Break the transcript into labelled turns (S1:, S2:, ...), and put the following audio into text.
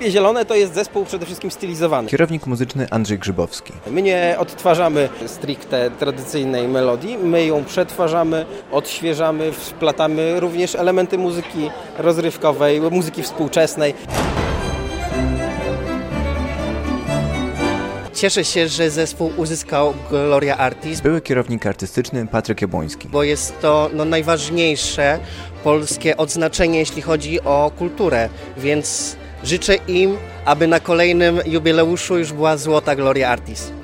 S1: Wyspie Zielone to jest zespół przede wszystkim stylizowany.
S2: Kierownik muzyczny Andrzej Grzybowski.
S1: My nie odtwarzamy stricte tradycyjnej melodii, my ją przetwarzamy, odświeżamy, wplatamy również elementy muzyki rozrywkowej, muzyki współczesnej.
S3: Cieszę się, że zespół uzyskał Gloria Artis,
S2: Były kierownik artystyczny Patryk Jabłoński.
S3: bo jest to najważniejsze polskie odznaczenie, jeśli chodzi o kulturę, więc życzę im, aby na kolejnym jubileuszu już była złota Gloria Artis.